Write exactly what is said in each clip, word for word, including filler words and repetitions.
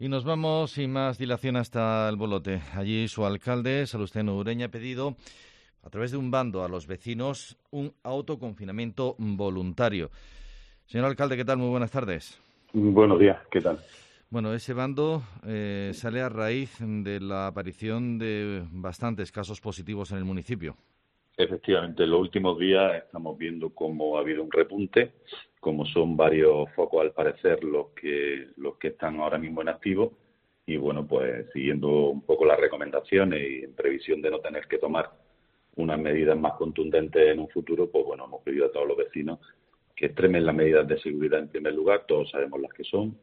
Y nos vamos sin más dilación hasta el Bolote. Allí su alcalde, Salustiano Ureña, ha pedido a través de un bando a los vecinos un autoconfinamiento voluntario. Señor alcalde, ¿qué tal? Muy buenas tardes. Buenos días, ¿qué tal? Bueno, ese bando eh, sale a raíz de la aparición de bastantes casos positivos en el municipio. Efectivamente, en los últimos días estamos viendo cómo ha habido un repunte, como son varios focos al parecer los que los que están ahora mismo en activo y bueno, pues siguiendo un poco las recomendaciones y en previsión de no tener que tomar unas medidas más contundentes en un futuro, pues bueno, hemos pedido a todos los vecinos que extremen las medidas de seguridad en primer lugar, todos sabemos las que son,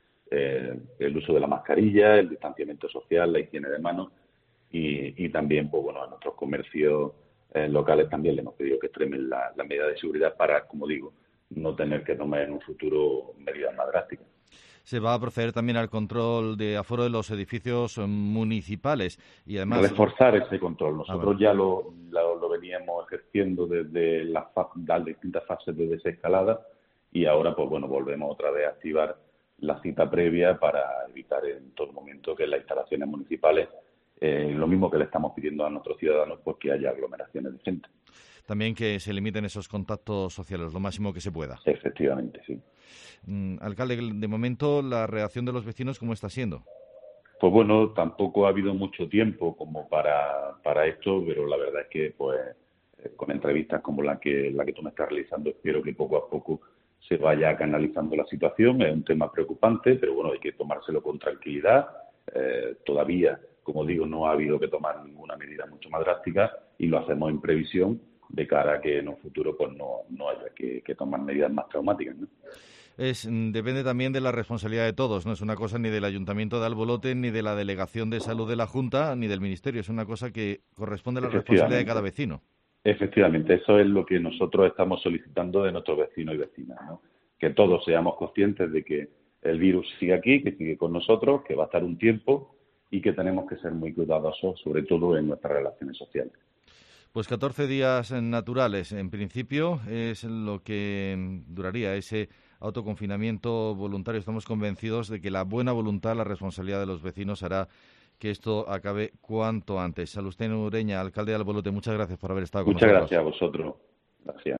eh, el uso de la mascarilla, el distanciamiento social, la higiene de manos y, y también, pues bueno, a nuestros comercios eh, locales también le hemos pedido que extremen la, la medida de seguridad para, como digo, no tener que tomar en un futuro medidas más drásticas. Se va a proceder también al control de aforo de los edificios municipales y además... Reforzar ese control. Ah, Nosotros bueno. ya lo, lo, lo veníamos ejerciendo desde las, las distintas fases de desescalada y ahora, pues bueno, volvemos otra vez a activar la cita previa para evitar en todo momento que en las instalaciones municipales, eh, lo mismo que le estamos pidiendo a nuestros ciudadanos, pues que haya aglomeraciones de gente. También que se limiten esos contactos sociales lo máximo que se pueda. Efectivamente, sí. Mm, alcalde, de momento, ¿la reacción de los vecinos cómo está siendo? Pues bueno, tampoco ha habido mucho tiempo como para, para esto, pero la verdad es que pues con entrevistas como la que la que tú me estás realizando, espero que poco a poco se vaya canalizando la situación. Es un tema preocupante, pero bueno, hay que tomárselo con tranquilidad. Eh, todavía, como digo, no ha habido que tomar ninguna medida mucho más drástica y lo hacemos en previsión de cara a que en un futuro pues no, no haya que, que tomar medidas más traumáticas, ¿no? Es, depende también de la responsabilidad de todos, no es una cosa ni del Ayuntamiento de Albolote, ni de la Delegación de Salud de la Junta, ni del Ministerio, es una cosa que corresponde a la responsabilidad de cada Efectivamente. vecino. Efectivamente, eso es lo que nosotros estamos solicitando de nuestros vecinos y vecinas, ¿no? Que todos seamos conscientes de que el virus sigue aquí, que sigue con nosotros, que va a estar un tiempo y que tenemos que ser muy cuidadosos, sobre todo en nuestras relaciones sociales. Pues catorce días naturales, en principio, es lo que duraría ese autoconfinamiento voluntario. Estamos convencidos de que la buena voluntad, la responsabilidad de los vecinos hará que esto acabe cuanto antes. Salustiano Ureña, alcalde de Albolote, muchas gracias por haber estado con Muchas nosotros. gracias a vosotros. Gracias.